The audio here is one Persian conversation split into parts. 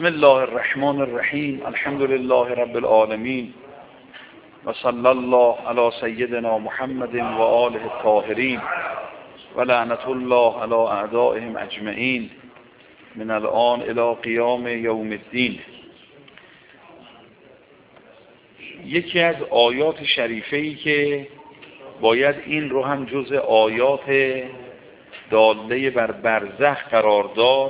بسم الله الرحمن الرحیم. الحمد لله رب العالمین و صلی الله علی سیدنا محمد و آله الطاهرین و لعنت الله علی اعدائهم اجمعین من الان الی قیام یوم الدین. یکی از آیات شریفه‌ای که باید این رو هم جزء آیات داله بر برزخ قرار داد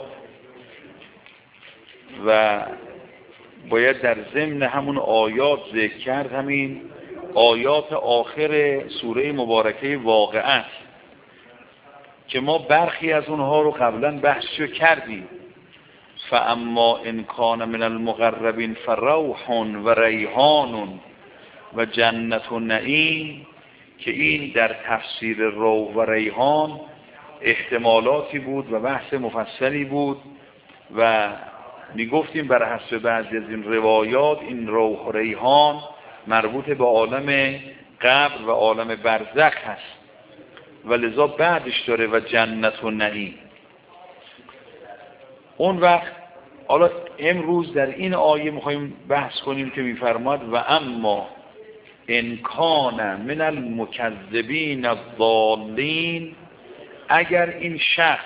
و باید در ضمن همون آیات ذکر کرد، همین آیات آخر سوره مبارکه واقعه است که ما برخی از اونها رو قبلا بحثشو کردیم. فاما ان کان من المقربین فروح و ریحان و جنت نعیم، که این در تفسیر روح و ریحان احتمالاتی بود و بحث مفصلی بود و میگفتیم بر حسب بعضی از این روایات این روح و ریحان مربوط به عالم قبر و عالم برزخ هست و لذا بعدش داره و جنت و نعیم. اون وقت حالا امروز در این آیه میخوایم بحث کنیم که میفرماد و اما ان کان من المکذبین الضالین، اگر این شخص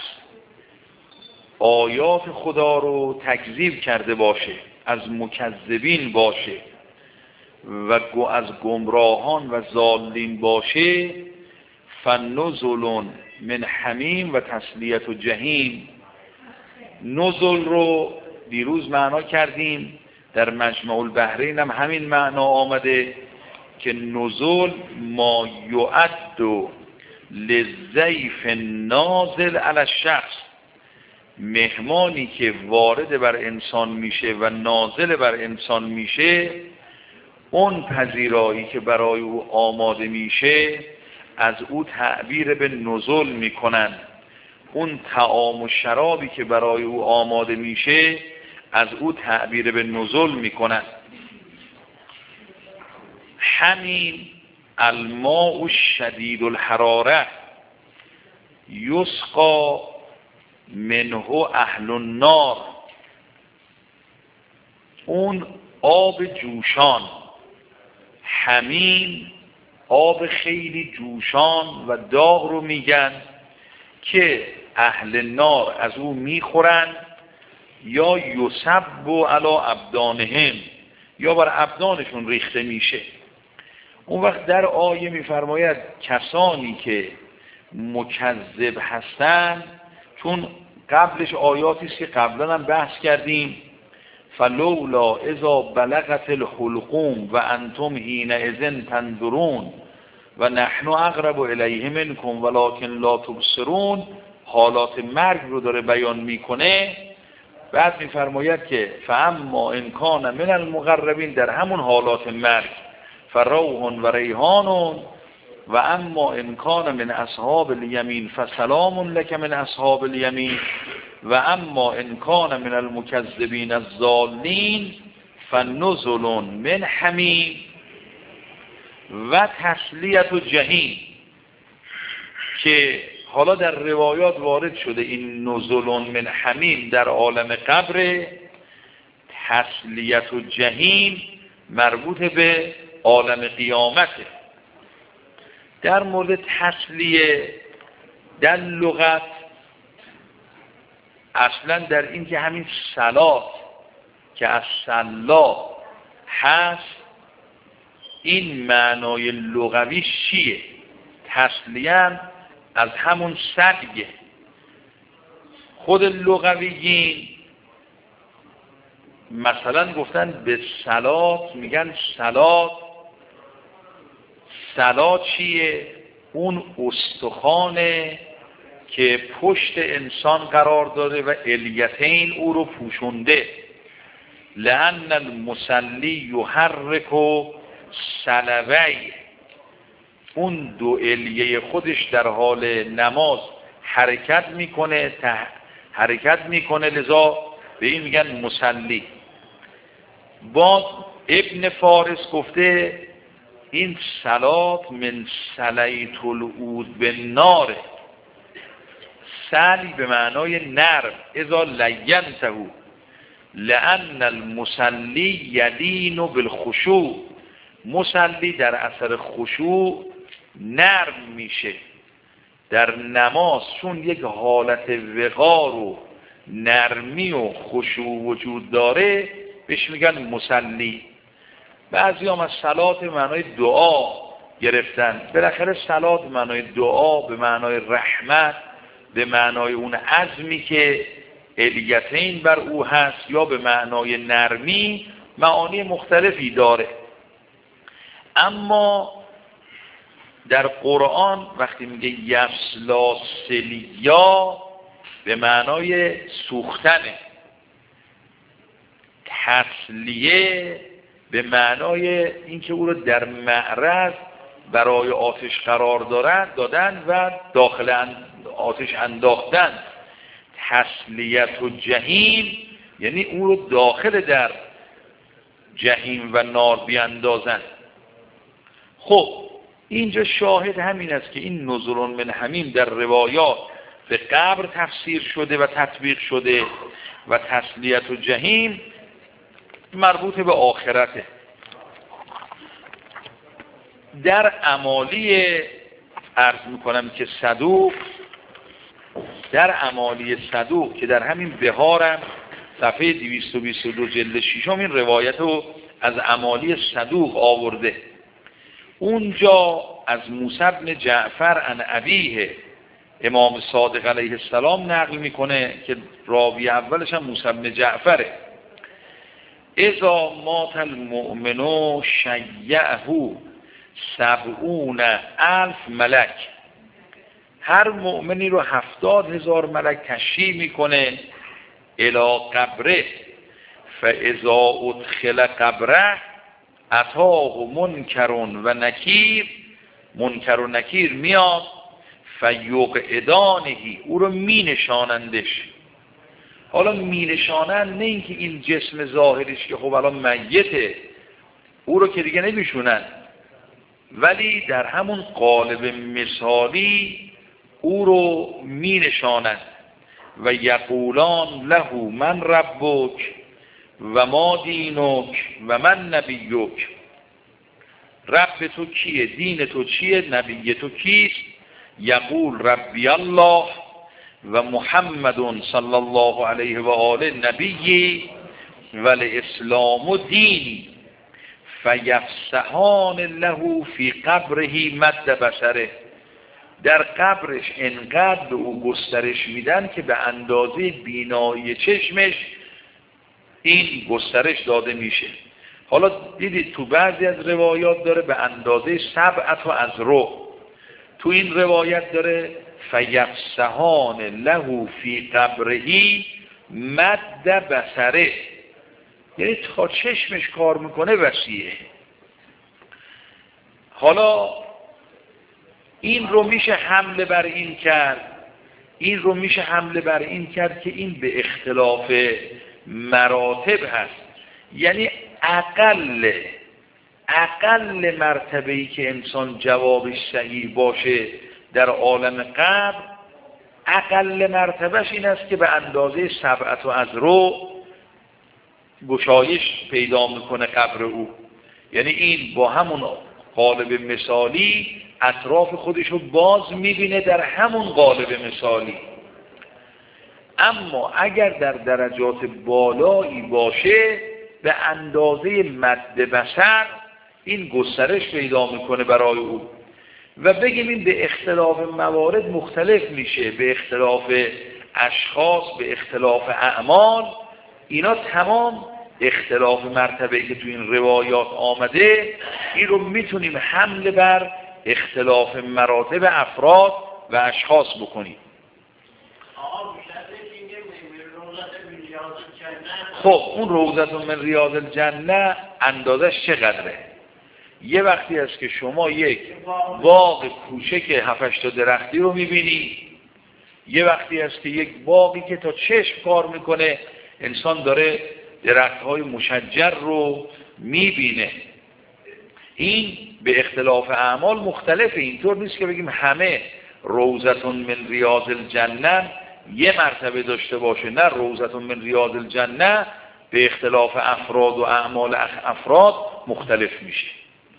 آیات خدا رو تکذیب کرده باشه، از مکذبین باشه و از گمراهان و ضالین باشه، فنزل من حمیم و تسلیت و جهیم. نزل رو دیروز معنا کردیم، در مجمع البحرین هم همین معنا آمده که نزل ما یعد للضیف نازل علی الشخص، مهمانی که وارد بر انسان میشه و نازل بر انسان میشه، اون پذیرایی که برای او آماده میشه از او تعبیر به نزول میکنن. اون طعام و شرابی که برای او آماده میشه از او تعبیر به نزول میکنن. همین الماء شدید الحراره یسقى منه اهل النار، اون آب جوشان، حمیم آب خیلی جوشان و داغ رو میگن که اهل نار از او میخورن، یا یصب علی ابدانهم، یا بر ابدانشون ریخته میشه. اون وقت در آیه میفرماید کسانی که مکذب هستن، چون قبلش آیاتی است که قبلا هم بحث کردیم، فلولا اذا بلغت الحلقوم و انتم حینئذ تنظرون و نحن اقرب الیه منکم ولکن لا تبصرون، حالات مرگ رو داره بیان میکنه. بعد میفرماید که فاما ان کان من المقربین، در همون حالات مرگ، فروح و ریحان و اما ان کان من اصحاب الیمین فسلام لک من اصحاب الیمین و اما ان کان من المکذبین الضالین فنزل من حمیم و تسلیت و جهیم. که حالا در روایات وارد شده این نزل من حمیم در عالم قبر، تسلیت و جهیم مربوط به عالم قیامته. در مورد تسلیه در لغت اصلا در این که همین صلات که از صلا هست، این معنای لغوی چیه؟ تسلیه از همون سلیه. خود لغویین مثلا گفتن به صلات، میگن صلات چیه؟ اون استخوانه که پشت انسان قرار داره و الیتین او رو پوشونده. لأن المصلی یحرک صلبی، اون دو الیه خودش در حال نماز حرکت میکنه، لذا به این میگن مصلی. باز ابن فارس گفته این صلات من سلیت العود به ناره، سلی به معنای نرم، اذا لینته لأن المصلی یدین بالخشوع، مصلی در اثر خشوع نرم میشه در نماز، چون یک حالت وقار و نرمی و خشوع وجود داره بهش میگن مصلی. بعضی هم از صلات به معنای دعا گرفتن. بالاخره صلات به معنای دعا، به معنای رحمت، به معنای اون عزمی که الیتین بر او هست، یا به معنای نرمی، معانی مختلفی داره. اما در قرآن وقتی میگه یسلا سلیا به معنای سوختنه، تسلیه به معنای اینکه او رو در معرض برای آتش قرار دادن و داخل آتش انداختن. تسلیت و جهیم یعنی او رو داخل در جهیم و نار بیاندازن. خب اینجا شاهد همین است که این نزل من حمیم در روایات به قبر تفسیر شده و تطبیق شده و تسلیت و جهیم مربوط به آخرته. در اعمالی عرض میکنم که صدوق، در اعمالی صدوق که در همین بهارم صفحه 222 جلد 6 این روایت رو از اعمالی صدوق آورده. اونجا از موسی بن جعفر عن ابیه امام صادق علیه السلام نقل میکنه که راوی اولش هم موسی بن جعفره. اذا مات المؤمن شیعه 70,000 ملک، هر مؤمنی رو 70,000 ملک تشییع میکنه الی قبره، فاذا ادخل قبره اتاه منکر و نکیر، منکر و نکیر میاد فیقعدانهی، او رو می نشانندش. حالا می نشانند نه اینکه این جسم ظاهریش که خب الان میته او رو که دیگه نمیشونن، ولی در همون قالب مثالی او رو می نشانند و یقولان له من ربک و ما دینک و من نبیک، رب تو کیه، دین تو چیه، نبی تو کیست؟ یقول ربی الله و محمد صلی الله علیه و آله نبیی و الاسلام و دینی، فیفسحان له فی قبره مد بصره، در قبرش انقدر به او گسترش میدن که به اندازه بینایی چشمش این گسترش داده میشه. حالا دیدید تو بعضی از روایات داره به اندازه 7 اذرع، تو این روایت داره فیفسحان له فی قبره مد بصره، یعنی تا چشمش کار میکنه وسیعه. حالا این رو میشه حمله بر این کرد، این رو میشه حمله بر این کرد که این به اختلاف مراتب هست، یعنی اقل مرتبه‌ای که انسان جوابش صحیح باشه در عالم قبر، اقل مرتبهش این است که به اندازه 7 اذرع گشایش پیدا میکنه قبر او، یعنی این با همون قالب مثالی اطراف خودش رو باز میبینه در همون قالب مثالی. اما اگر در درجات بالایی باشه به اندازه مد بصر این گسترش پیدا میکنه برای او. و بگیم این به اختلاف موارد مختلف میشه، به اختلاف اشخاص، به اختلاف اعمال، اینا تمام اختلاف مرتبه‌ای که تو این روایات آمده این رو میتونیم حمله بر اختلاف مراتب افراد و اشخاص بکنیم. خب اون روضة من ریاض الجنه اندازش چقدره؟ یه وقتی است که شما یک باغ کوچک 7-8 تا درختی رو میبینی، یه وقتی است که یک باغی که تا چشم کار میکنه، انسان داره درخت‌های مشجر رو میبینه. این به اختلاف اعمال مختلفه، اینطور نیست که بگیم همه روضة من ریاض الجنه یه مرتبه داشته باشه، نه، روضة من ریاض الجنه به اختلاف افراد و اعمال افراد مختلف میشه.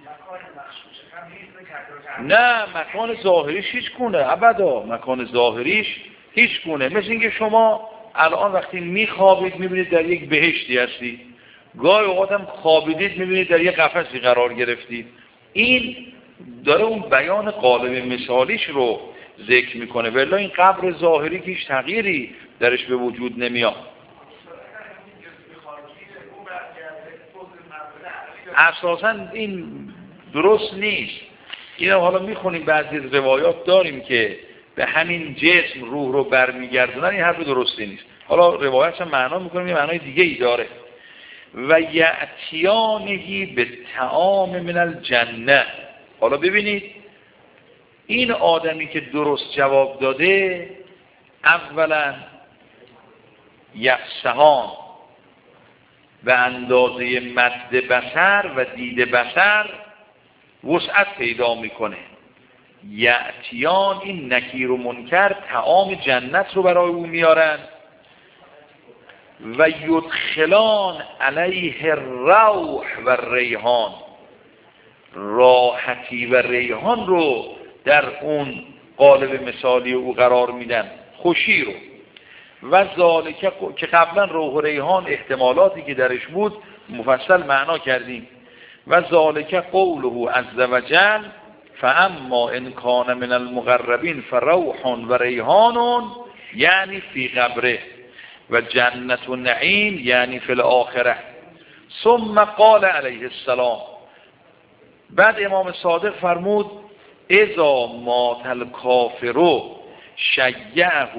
نه مکان ظاهریش هیچ گونه، ابدا مکان ظاهریش هیچ گونه. مثل اینکه شما الان وقتی میخوابید میبینید در یک بهشتی هستید، گاهی اوقات هم خوابیدید میبینید در یک قفسی قرار گرفتید. این داره اون بیان قالب مثالیش رو ذکر میکنه، ولی این قبر ظاهری که هیچ تغییری درش به وجود نمیاد. اساسا این درست نیست. این حالا میخونیم بعضی از روایات داریم که به همین جسم روح رو برمیگردونن، این حرف درستی نیست. حالا روایت هم معنا میکنیم، یه معنای دیگه ای داره. و یأتیانهی به طعام من الجنه. حالا ببینید این آدمی که درست جواب داده، اولا یفسهان به اندازه مد بصر و دید بصر وسعت پیدا میکنه. یأتیان، این نکیر و منکر طعام جنت رو برای او میارن. و یدخلان علیه الروح و ریحان، راحتی و ریحان رو در اون قالب مثالی او قرار میدن، خوشی رو. و ذالک که قبلا روح و ریحان احتمالاتی که درش بود مفصل معنا کردیم. و ذالک قوله عز وجل فاما ان کان من المقربین فروح و ریحان یعنی فی قبره و جنت و نعیم یعنی فی الاخره. ثم قال علیه السلام، بعد امام صادق فرمود اذا مات الکافر شیعه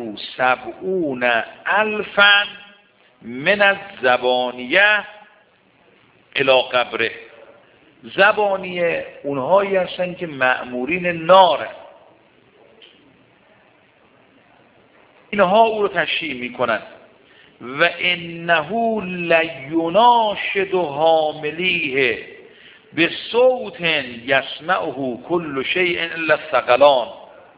70,000 من الزبانیه الی قبره. زبانیه اونهایی هستن که مأمورین نارن، اینها او رو تشییع میکنن. و انه لیناشد حاملیه به صوت یسمعه کل شیء الا الثقلان.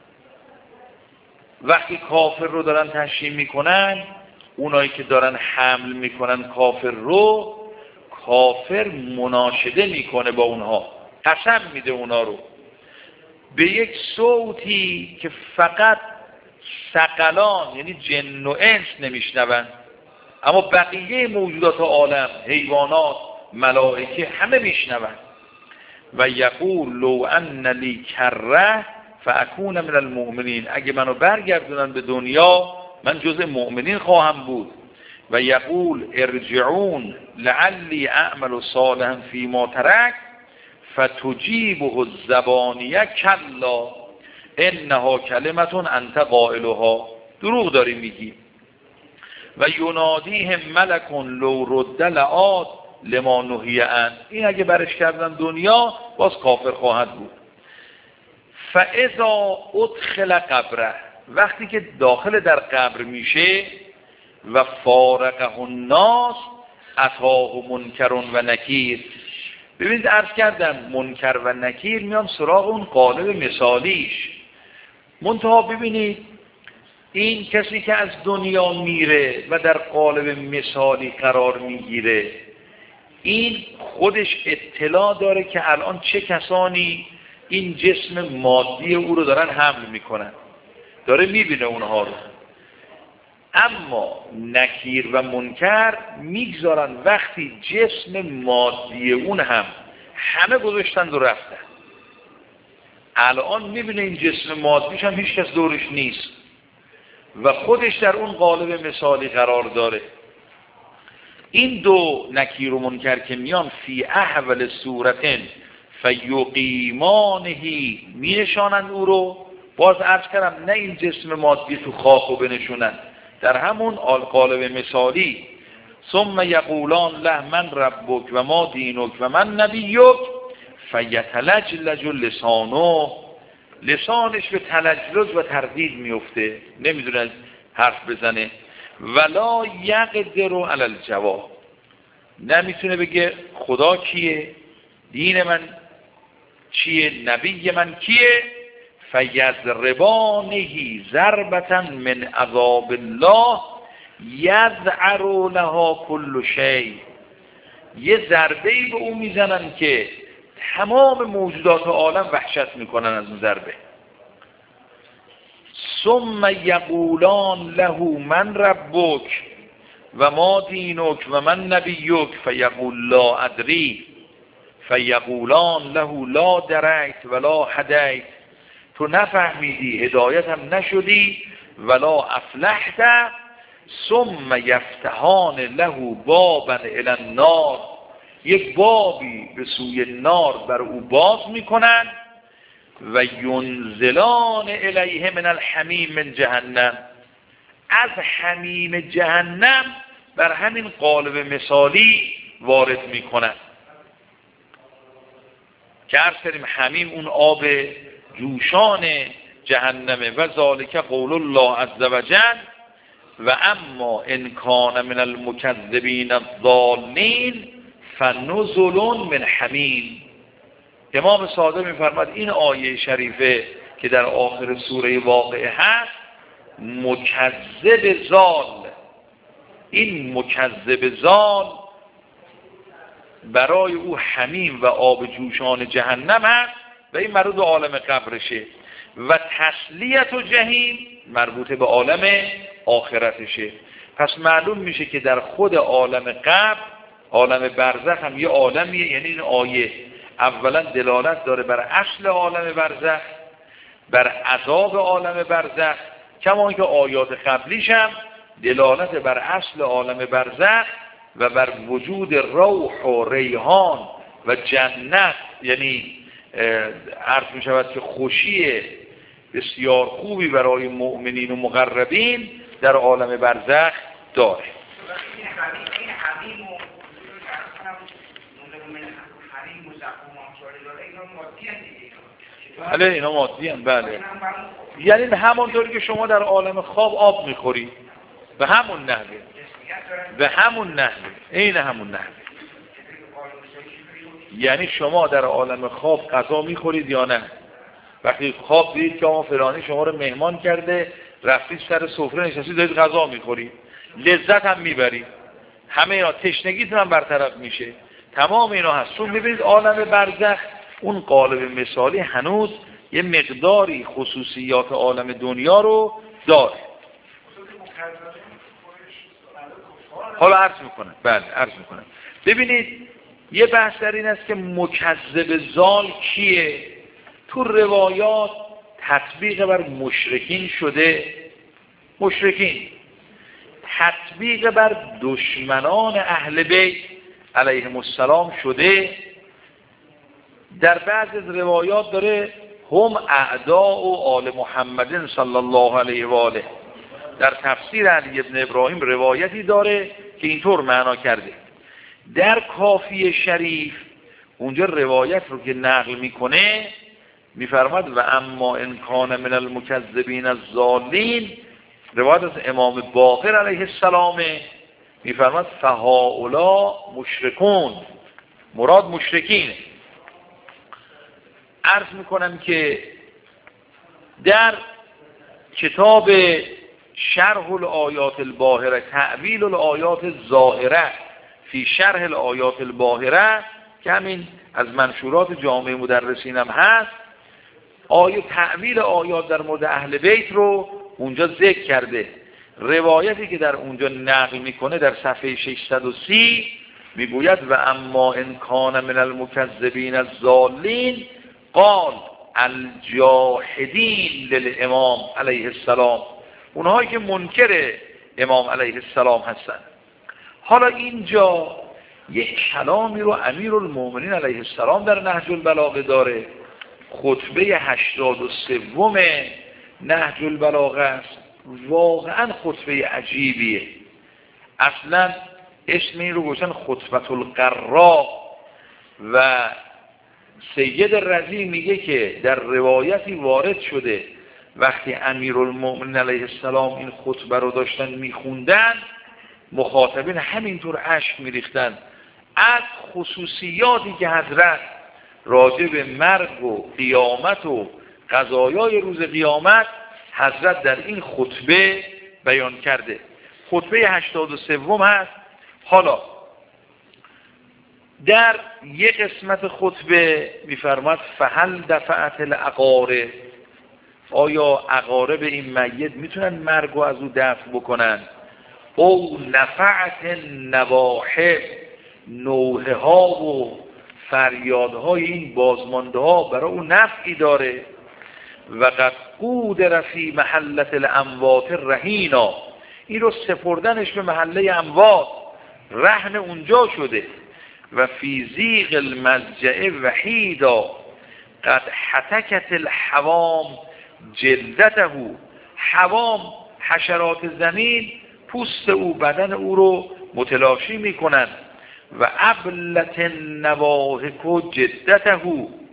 وقتی کافر رو دارن تشییع میکنن، اونایی که دارن حمل میکنن کافر رو، کافر مناشده میکنه با اونها، قسم میده اونا رو به یک صوتی که فقط ثقلان یعنی جن و انس نمیشنون، اما بقیه موجودات عالم، حیوانات، ملائکه همه میشنون. و یقول لو ان لی کره فاکون من المؤمنین، اگه منو برگردونن به دنیا من جزء مؤمنین خواهم بود. و یقول ارجعون لعلی اعمل صالحا فیما ترک فتجیبه الزبانیه کلا انها کلمه انت قائلها. دروغ داری میگی. و ینادیهم ملک لو رد لعاد لما نهی عنه، این اگه برش کردن دنیا باز کافر خواهد بود. فاذا ادخل قبره، وقتی که داخل در قبر میشه، و فارقه الناس اتاه منکر و نکیر. ببینید عرض کردم منکر و نکیر میان سراغ اون قالب مثالیش. منتها ببینید این کسی که از دنیا میره و در قالب مثالی قرار میگیره، این خودش اطلاع داره که الان چه کسانی این جسم مادی او رو دارن حمل میکنن، داره میبینه اونها رو. اما نکیر و منکر میگذارن وقتی جسم مادی اون هم همه گذاشتند و رفتن. الان میبینه این جسم مادیش هم هیچ کس دورش نیست و خودش در اون قالب مثالی قرار داره. این دو نکیر و منکر که میان فی احول صورتن فیقیمانهی میشانند او رو. باز عرض کردم نه این جسم مادی تو خاک رو بنشونن، در همون قالب مثالی. ثم یقولان له من ربک و ما دینک و من نبیک فیتلجلج لسانه، لسانش به تلجلج و تردید میفته، نمیدونه حرف بزنه. ولا یقدر علی الجواب، نمیتونه بگه خدا کیه، دین من چیه، نبی من کیه. فیضربانه ضربة من عذاب الله یذعر لها کل شیء، یه ضربه‌ای به اون میزنن که تمام موجودات عالم وحشت میکنن از اون ضربه. ثم یقولان له من ربک و ما دینک و من نبیک فیقول لا ادری فیقولان له لا درکت ولا هدیت، تو نفهمیدی هدایتم نشدی ولا افلحت. ثم یفتحان له بابا الی النار، یک بابی به سوی نار بر او باز میکنن. و ینزلان الیه من الحمیم من جهنم، از حمیم جهنم بر همین قالب مثالی وارد میکنن که عرض کردیم حمیم اون آب جوشان جهنمه. و ذالک قول الله عز وجل و اما ان کان من المکذبین الضالین فنزل من حمیم. امام صادق میفرماد این آیه شریفه که در آخر سوره واقعه هست، مکذب زال، این مکذب زال برای او حمیم و آب جوشان جهنم هست و این مربوط به عالم قبرشه. و تسلیت و جهیم مربوط به عالم آخرتشه. پس معلوم میشه که در خود عالم قبر، عالم برزخ هم یه عالمیه. یعنی این آیه اولا دلالت داره بر اصل عالم برزخ، بر عذاب عالم برزخ، کما که آیات قبلیش هم دلالت بر اصل عالم برزخ و بر وجود روح و ریحان و جنت، یعنی عرض می شود که خوشی بسیار خوبی برای مؤمنین و مقربین در عالم برزخ داره. بله اینا مادی هم. بله یعنی همونطوری که شما در عالم خواب آب میخوری، به همون نحوه، به همون نحوه، این همون نحوه. یعنی شما در عالم خواب غذا میخورید یا نه؟ وقتی خواب دیدید که آقا فلانی شما رو مهمان کرده، رفتید سر سفره نشستید دارید غذا میخورید، لذت هم میبرید، همه اینا تشنگیتون هم برطرف میشه، تمام اینا هست. چون ببینید عالم برزخ اون قالب مثالی هنوز یه مقداری خصوصیات عالم دنیا رو داره. حالا عرض میکنم. بله عرض میکنم. ببینید یه بحث در این است که مکذب زال کیه؟ تو روایات تطبیق بر مشرکین شده، مشرکین، تطبیق بر دشمنان اهل بیت علیهم السلام شده. در بعض از روایات داره هم اعداء و آل محمد صلی الله علیه و آله. در تفسیر علی ابن ابراهیم روایتی داره که اینطور معنا کرده. در کافی شریف اونجا روایت رو که نقل میکنه میفرماد و اما ان کان من المکذبین الضالین، روایت از امام باقر علیه السلام، میفرماد فهؤلاء مشرکون، مراد مشرکینه. عرض میکنم که در کتاب شرح الآیات الباهره، تأویل الآیات الظاهره فی شرح الآیات الباهره که همین از منشورات جامعه مدرسین هم هست، آیه تأویل آیات در مورد اهل بیت رو اونجا ذکر کرده. روایتی که در اونجا نقل میکنه در صفحه 630 میگوید و اما ان کان من المکذبین الضالین قال الجاحدین للامام علیه السلام، اونهایی که منکر امام علیه السلام هستن. حالا اینجا یک کلامی رو امیرالمومنین علیه السلام در نهج البلاغه داره، خطبه 83 نهج البلاغه است. واقعا خطبه عجیبیه. اصلا اسم این رو گذاشتن خطبه القراء و سید رضی میگه که در روایتی وارد شده وقتی امیرالمومنین علیه السلام این خطبه رو داشتن میخوندن، مخاطبین همینطور اشک میریختن از خصوصیاتی که حضرت راجع به مرگ و قیامت و قضایای روز قیامت حضرت در این خطبه بیان کرده. خطبه 83 هست. حالا در یک قسمت خطبه میفرماد فهل دفعت العقارب، آیا عقارب این میت میتونن مرگ رو از او دفع بکنن؟ او نفعت نواحب، نوحه ها و فریادهای این بازمانده ها برای او نفعی داره. و قد قودر فی محلت الاموات رهینا، این رو سپردنش به محله اموات، رهن اونجا شده. و فی زیغ المضجع وحیدا قد حتکت الحوام جلدته، حوام حشرات زمین پوست او، بدن او رو متلاشی میکنن. و ابلت النواهک جدته،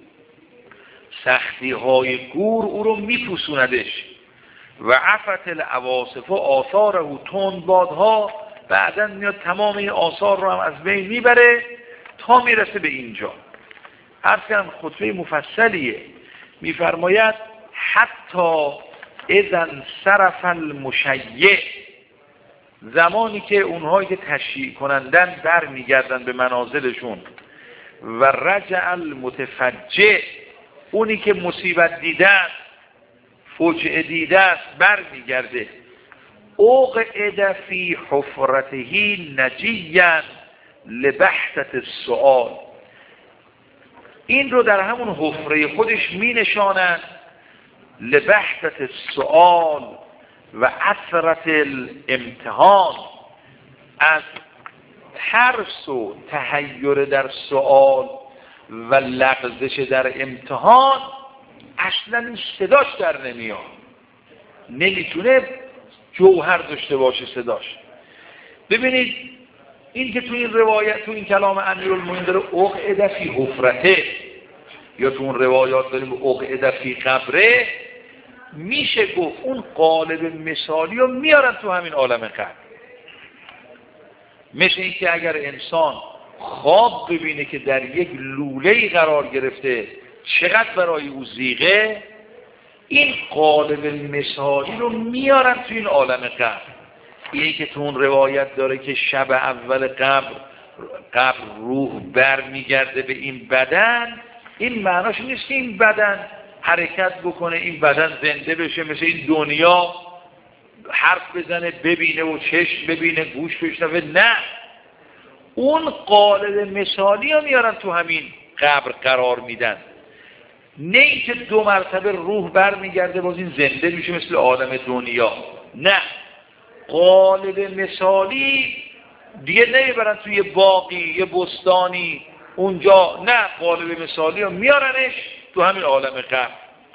سختی های گور او رو میپوسوندش. و عفت العواصف آثاره، تندبادها بعدن میاد تمام این آثار رو هم از بین میبره تا میرسه به اینجا. اصلا خطبه مفصلیه. میفرماید حتی اذن صرف المشیع، زمانی که اونهایی که تشییع کنندن بر میگردن به منازلشون. و رجع المتفجع، اونی که مصیبت دیده است، فوجعه دیده است، بر میگرده. اقعد فی حفرته نجیا لبحثة السؤال، این رو در همون حفره خودش می نشانند. لبحثة السؤال و اثرت الامتحان، از ترس و تحیر در سؤال و لغزش در امتحان اصلا این صداش در نمیاد، نمیتونه جوهر داشته باشه صداش. ببینید این که تو این روایت، تو این کلام امیرالمومنین داره اقعد فی حفرته، یا تو اون روایات داریم اقعد فی قبره، میشه گفت اون قالب مثالی رو میارن تو همین عالم قبر. مثل این که اگر انسان خواب ببینه که در یک لوله‌ای قرار گرفته چقدر برای او زیغه، این قالب مثالی رو میارن تو این عالم قبر. اینی که تو اون روایت داره که شب اول قبر روح بر میگرده به این بدن، این معناش نیست که این بدن حرکت بکنه، این بدن زنده بشه، مثل این دنیا حرف بزنه، ببینه و چشم ببینه، گوش بشنوه. نه، اون قالب مثالی رو میارن تو همین قبر قرار میدن. نه اینکه 2 مرتبه روح بر میگرده باز این زنده میشه مثل آدم دنیا. نه، قالب مثالی دیگه نمیبرن توی باقی یه بستانی اونجا، نه، قالب مثالی رو میارنش تو همین عالم قبر.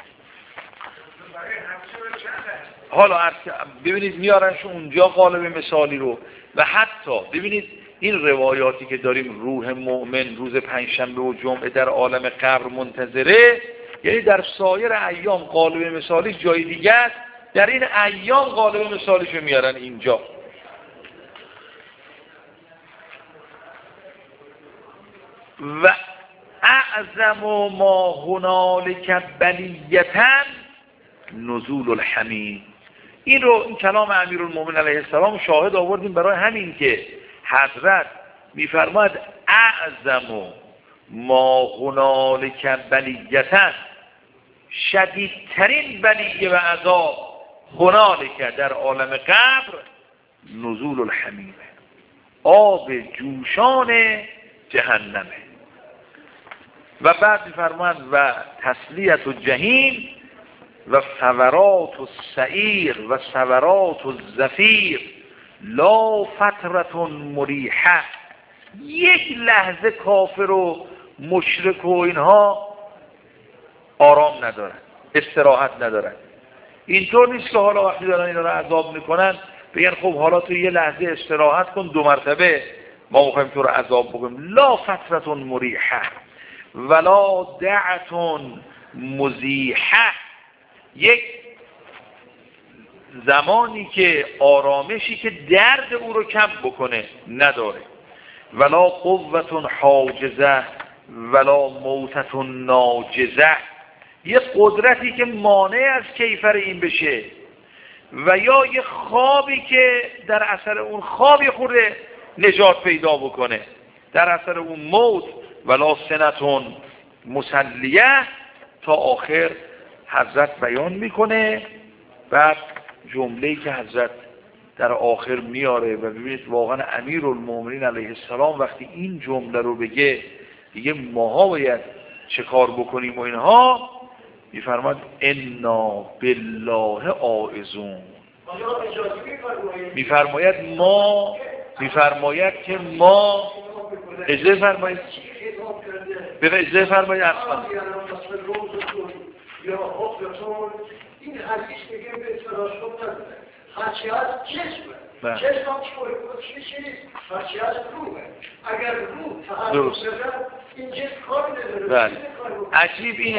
حالا ببینید میارنش اونجا قالب مثالی رو. و حتی ببینید این روایاتی که داریم روح مؤمن روز پنجشنبه و جمعه در عالم قبر منتظره، یعنی در سایر ایام قالب مثالی جای دیگه است، در این ایام قالب مثالیشو میارن اینجا. و اعظم ما هنالک بلیة نزول الحمیم، این رو این کلام امیرالمومنین علیه السلام شاهد آوردیم برای همین که حضرت میفرماید اعظم ما هنالک بلیة، شدیدترین بلیه و عذاب هنالک در عالم قبر نزول الحمیم، آب جوشان جهنمه. و بعد میفرماید و تسلیت الجحیم و ثمرات السعیر و ثمرات الزفیر لا فترة مریحه، یک لحظه کافر و مشرک و اینها آرام ندارن، استراحت ندارن. اینطور نیست که حالا وقتی دارن اینا رو عذاب میکنن بگن خب حالا تو یه لحظه استراحت کن 2 مرتبه ما میخوایم تو رو عذاب بکنیم. لا فترة مریحه ولا دعة مزیحه، یک زمانی که آرامشی که درد او رو کم بکنه نداره. ولا قوة حاجزه ولا موتة ناجزه، یک قدرتی که مانع از کیفر این بشه، و یا یه خوابی که در اثر اون خوابی خورده نجات پیدا بکنه، در اثر اون موت ولا سنتون مسلیه تا آخر حضرت بیان میکنه. بعد جمله‌ای که حضرت در آخر میاره و ببینید واقعا امیرالمومنین علیه السلام وقتی این جمله رو بگه دیگه ماها باید چه کار بکنیم و اینها، میفرماد انا بالله عائذون، میفرماید که ما اجازه فرمایید اصلا این حدیث میگه به تراشم نداره، هرچی از جسمه، جسم هم چیز هرچی از روحه، اگر روح تحرک بزن این جسم کار نداره. عجیب این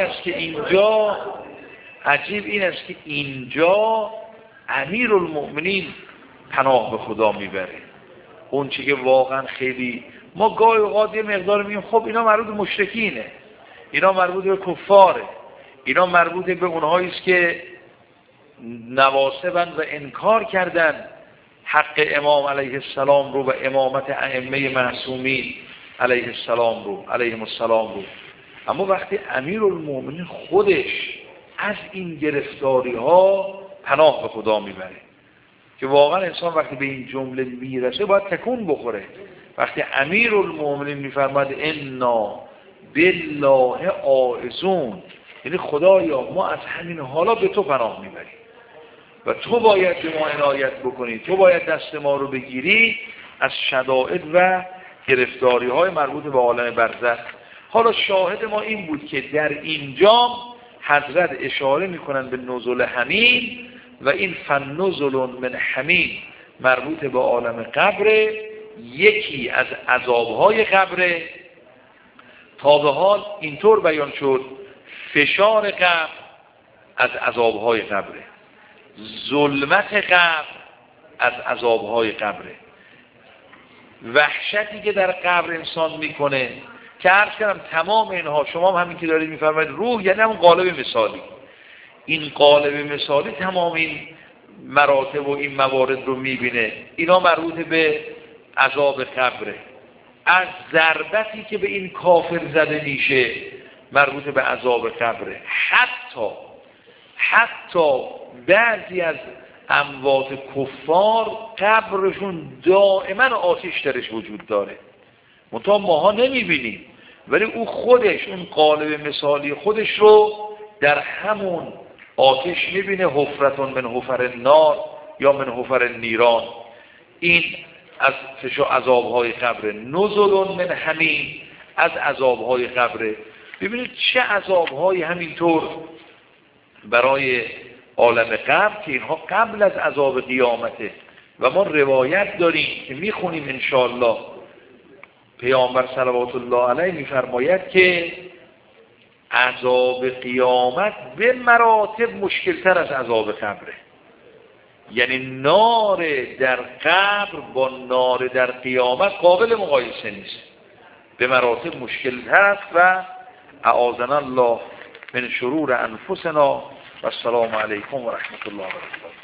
است که اینجا امیرالمؤمنین پناه به خدا میبره. اون چی که واقعا خیلی ما گاهی اوقات یه مقدار میگیم خب اینا مربوط به مشرکینه، اینا مربوط به کفاره، اینا مربوط به اونهایی است که نواسبند و انکار کردن حق امام علیه السلام رو و امامت ائمه معصومین علیه السلام رو. اما وقتی امیرالمومنین خودش از این گرفتاری ها پناه به خدا میبره که واقعا انسان وقتی به این جمله میرسه باید تکون بخوره. وقتی امیرالمومنین میفرماد انا بالله عائذون، یعنی خدایا ما از همین حالا به تو پناه میبریم و تو باید به ما عنایت بکنی، تو باید دست ما رو بگیری از شدائد و گرفتاری های مربوط به عالم برزخ. حالا شاهد ما این بود که در اینجا حضرت اشاره میکنن به نزول حمیم و این فنزل من حمیم مربوط به عالم قبر، یکی از عذابهای قبر. تا به حال اینطور بیان شد فشار قبر از عذابهای قبره، ظلمت قبر از عذابهای قبره، وحشتی که در قبر انسان میکنه که عرض کردم تمام اینها شما هم همین که دارید میفرمایید روح یعنی همون قالب مثالی، این قالب مثالی تمام این مراتب و این موارد رو میبینه. اینا مربوط به عذاب قبره، از ضربتی که به این کافر زده میشه مربوط به عذاب قبره. حتی بعضی از اموات کفار قبرشون دائما آتش درش وجود داره، منتها ماها نمیبینیم، ولی او خودش اون قالب مثالی خودش رو در همون آتش میبینه. حفرتون من حفر النار یا من حفر النیران، این از عذابهای قبره. نزل من حمیم از عذابهای قبره. ببینید چه عذابهایی همینطور برای عالم قبر که اینها قبل از عذاب قیامته و ما روایت داریم که میخونیم انشاءالله. پیامبر صلوات الله علیه میفرماید که عذاب قیامت به مراتب مشکلتر از عذاب قبره، یعنی نار در قبر با نار در قیامت قابل مقایسه نیست، به مراتب مشکلتر است. و اعاذنا الله من شرور انفسنا و السلام علیکم و رحمت الله و برکاته.